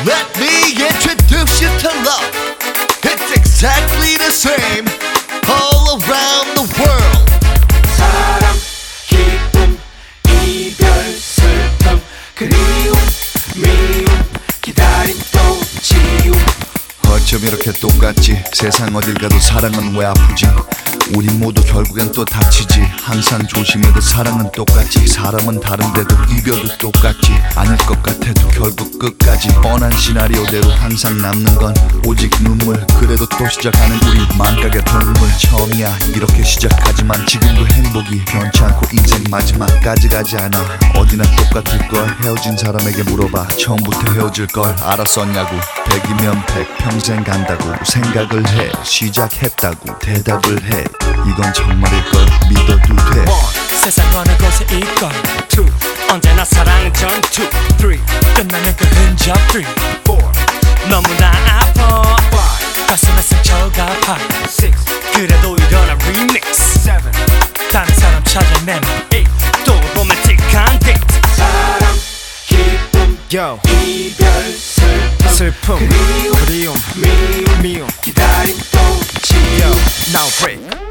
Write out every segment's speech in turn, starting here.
Let me introduce you to love. It's exactly the same all around the world. 사랑, 기쁨, 이별, 슬픔, 그리움, 미움, 기다림 또 지움. 어쩜 이렇게 똑같지? 세상 어딜 가도 사랑은 왜 아프지? 우린 모두 결국엔 또 다치지. 항상 조심해도 사랑은 똑같지. 사람은 다른데도 이별도 똑같지. 아닐 것 같아도 결국 끝까지 뻔한 시나리오대로 항상 남는 건 오직 눈물. 그래도 또 시작하는 우리 망각의 동물. 처음이야 이렇게 시작하지만 지금도 행복이 변치 않고 인생 마지막까지 가지 않아. 어디나 똑같을걸. 헤어진 사람에게 물어봐. 처음부터 헤어질걸 알았었냐고. 100이면 100 평생 간다고 생각을 해. 시작했다고 대답을 해. 이건 정말일걸 믿어도 돼. 1. 세상 어느 곳에 있건 2. 언제나 사랑은 전투 3. 끝나는 그 흔적 3. 4. 너무나 아파 5. 가슴에 상처가 아파 6. 그래도 일어나 리믹스 7. 다른 사람 찾아내면 8. 또 로맨틱한 데이트. 사랑, 기쁨, Yo. 이별, 슬픔, 그리움, 미움. 기다림 또 지움. Yo. Now break.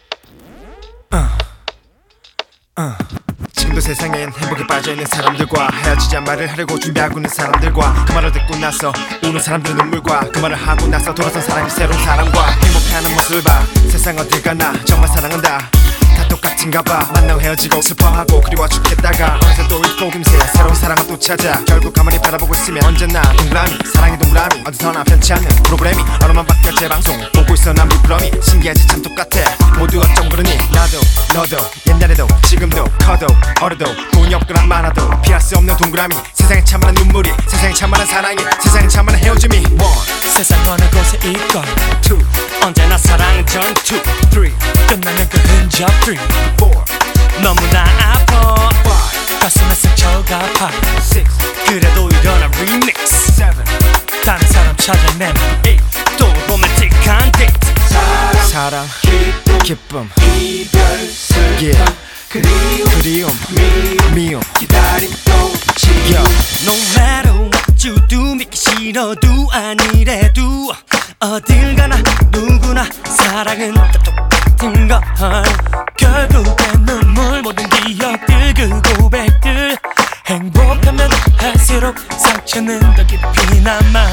지금도 세상엔 행복에 빠져있는 사람들과 헤어지자 말을 하려고 준비하고 있는 사람들과 그 말을 듣고 나서 우는 사람들의 눈물과 그 말을 하고 나서 돌아선 사람이 새로운 사람과 행복해하는 모습을 봐. 세상 어딜 가나 정말 사랑한다. 다 똑같은가 봐. 만나고 헤어지고 슬퍼하고 그리워 죽겠다가 어느새 또 잊고 김새 새로운 사랑을 또 찾아. 결국 가만히 바라보고 있으면 언제나 동그라미 사랑이 동그라미. 어디서나 편치 않는 프로그램이 하루만 바뀌어 재방송 보고 있어 난 부끄러움이. 신기하지 참 똑같아 모두 어쩜 그러니. 나도 너도 옛날에도 지금도 커도 어려도 돈이 없거나 많아도 피할 수 없는 동그라미. 세상에 참많은 눈물이 세상에 참많은 사랑이 세상에 참많은 헤어짐이. 1. 세상 어느 곳에 있건 2. 언제나 사랑은 전투 3. 끝나는 그 흔적 3. 4. 너무나 아파 5. 가슴에 상처가 아파 6. 그래도 일어나 리믹스 7. 다른 사람 찾아내면 8. 또 로맨틱한 데이트. 사랑, 기쁨, 이별, 슬픔, yeah. 그리움, 미움. 기다림 또 지움. No matter what you do 믿기 싫어도 아니래도 어딜 가나 누구나 사랑은 다 똑같은 걸. 결국엔 눈물 모든 기억들 그 고백들. 행복하면 할수록 상처는 더 깊이 남아.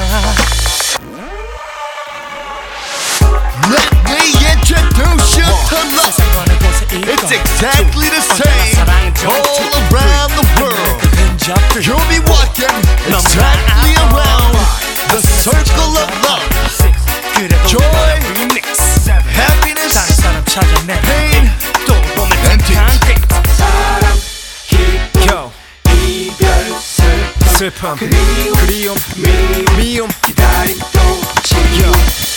Let me introduce you to love. 세상 어느 곳에 있건 It's exactly the same all around the world. You'll be walking exactly around the circle of love. Joy, happiness, pain, and tears. 사랑, 기쁨, 이별, 슬픔, 그리움, 미움. 기다림 또 지움.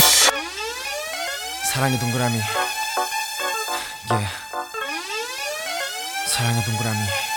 사랑의 동그라미. Yeah. 사랑의 동그라미.